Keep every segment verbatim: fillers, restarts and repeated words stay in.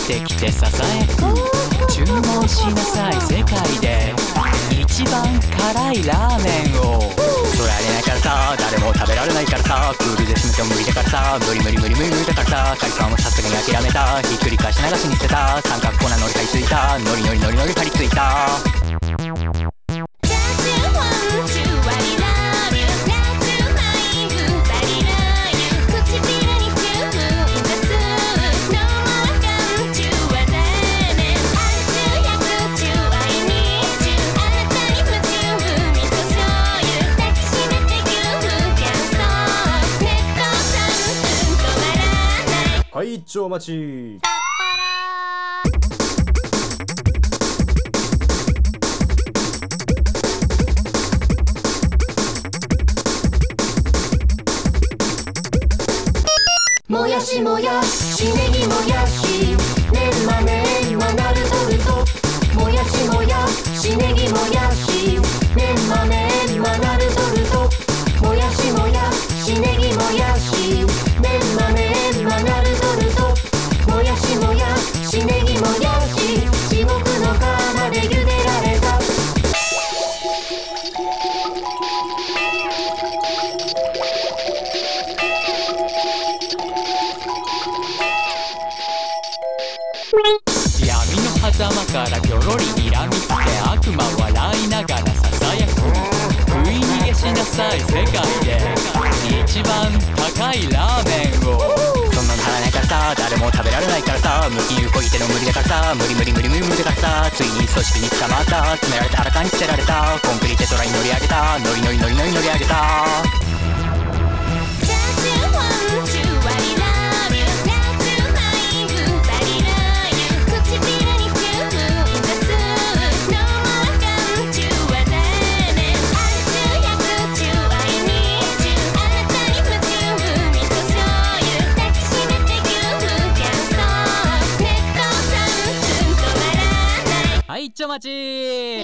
てきてささやく注文しなさい世界で一番辛いラーメンをそられないからさ誰も食べられないからさクールで締めても無理だからさ無理無理無理無理無理だからさカリスマもさすがに諦めたひっくり返し流しに捨てた三角コーナー乗り換えついたノリノリノリノリ張り付いたはい一丁待ち。 もやしもやしねぎもやしメンマメンマナルトルトもやしもやしねぎもやしメンマメンマナルトルトもやしもやしねぎもやしメンマメンマナルトルトもやしもやしねぎもやし地獄の釜で茹でられた闇の狭間からギョロリ睨みつけ悪魔笑いながらささやく食い逃げしなさい世界で一番高いラーメンをそんなの足らないからさ誰も食べられないからさ無金有こぎての無理だからさ無理無理無理無理無理だからさついに組織に捕まった詰められて新たに捨てられたコンクリテトラに乗り上げたノリノリノリノリ乗り上げたはい一丁待ち。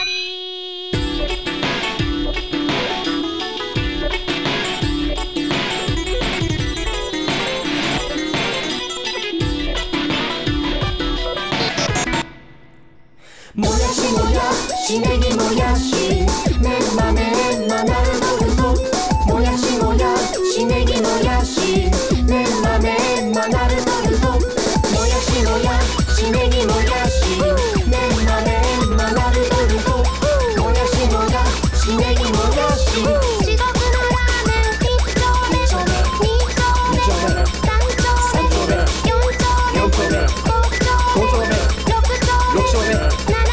もやしもやしねぎもやしメンマメンマナルトルトもやしもやしねぎもやしメンマメンマナルトルトもやしもやしねぎもやしメンマメンマナルトルトもやしもやしねぎもやし地獄のラーメン一丁目二丁目三丁目四丁目五丁目六丁目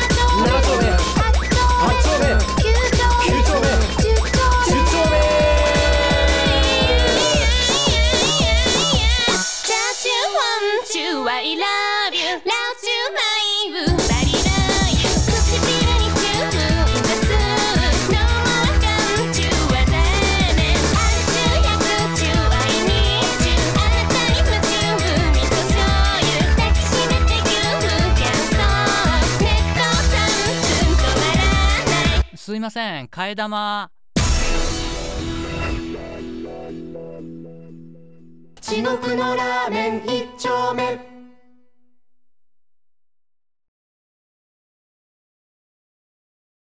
I love you, love to my body love you 唇にチューブ出す No more come to a limit ある種百中 I need you あなたに夢中味噌醤油抱きしめて You can't stop ネットさんぷん止まらないすいません替え玉地獄のラーメン一丁目